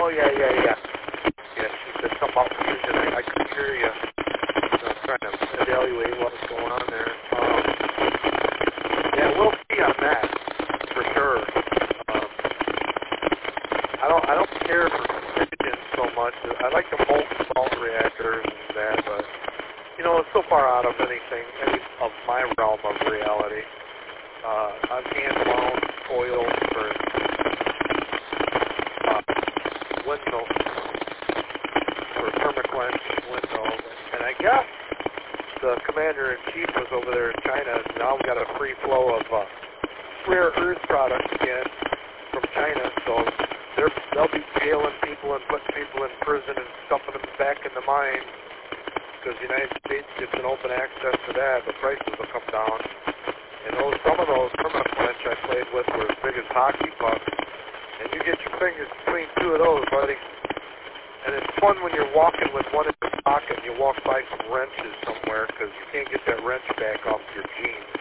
Oh, yeah. Yeah, she said something about fusion. I couldn't hear you. I was trying to evaluate what was going on there. Yeah, we'll see on that, for sure. I don't care for fission so much. I like the molten salt reactors and that, but, it's so far out of any of my realm of reality. I've hand-wound coils for windmills, for thermoquench windmills, and I guess the commander-in-chief was over there in China, and now we got a free flow of rare earth products again from China, so they'll be jailing people and putting people in prison and stuffing them back in the mines, because the United States gets an open access to that, the prices will come down. And some of those thermoquench I played with were as big as hockey pucks, and you get your fingers between two of those, buddy. And it's fun when you're walking with one in your pocket and you walk by some wrenches somewhere, because you can't get that wrench back off your jeans.